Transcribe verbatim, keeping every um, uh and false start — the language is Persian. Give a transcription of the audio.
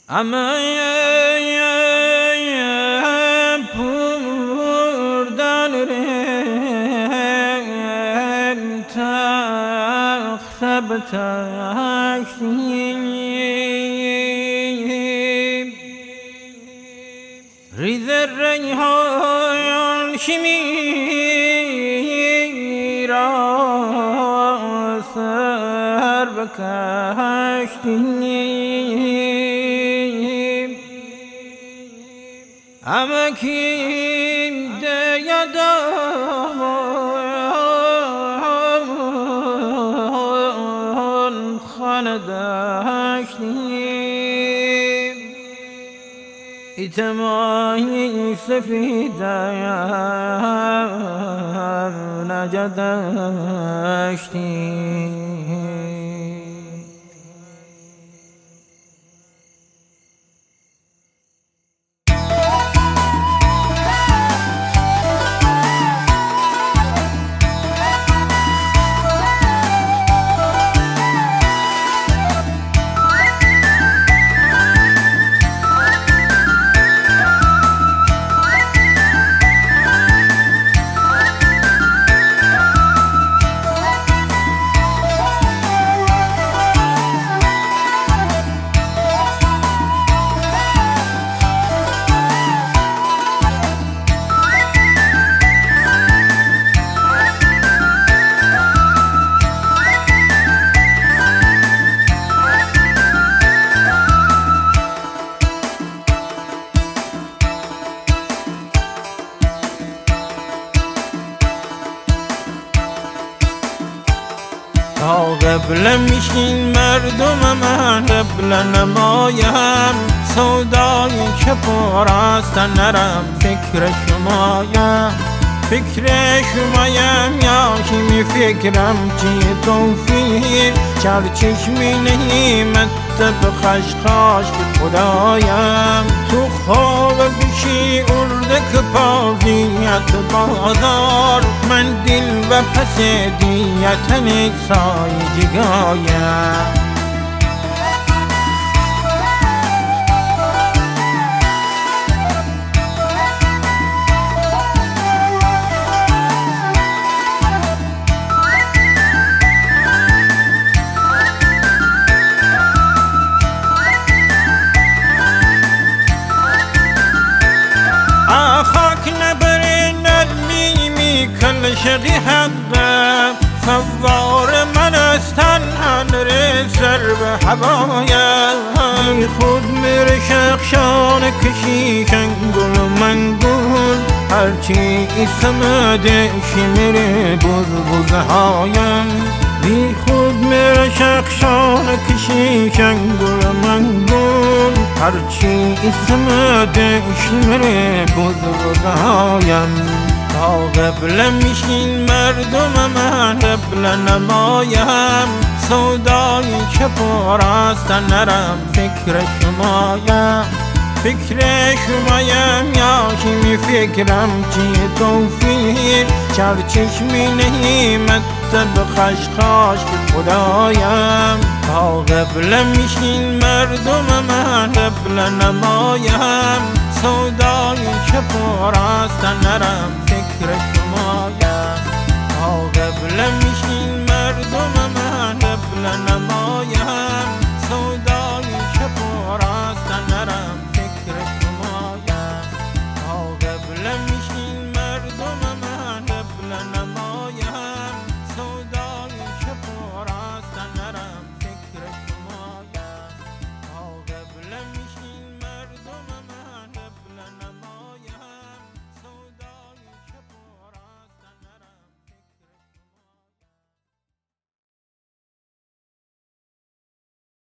اما پردن رم تخت بتشتیم ریز ریحان شمیرا سر بکشتیم اما کیم دیدان خانه داشتیم ایتمایی سفیدم نجداشتیم تا قبله میشین مردم من قبله نمایم سودایی که پر است نرم فکر شمایم فکر شمایم یا که می فکرم چی توفیر چر چشمی نهیمت به خشخاش خدایم تو خواب بشی ارده که پاویت بازار من دل و پس دیت نکسای جگایم کل شقی حقم سوار من از تنها سر به هوایم خود میره شخشان کشیشن گل منگول هرچی اسمده شمیره بز بزهایم بی خود میره شخشان کشیشن گل منگول هرچی اسمده شمیره بز بزهایم تا قبله میشین مردم من قبله نمایم سودایی که پر است نرم فکر شمایم فکر شمایم یا که می فکرم چی توفیر چر چشمی نهیمت به خشخاش خدایم تا قبله میشین مردم من قبله نمایم سودایی که پر است نرم فکر شمایم تا قبله میشین مردم من قبله نمایم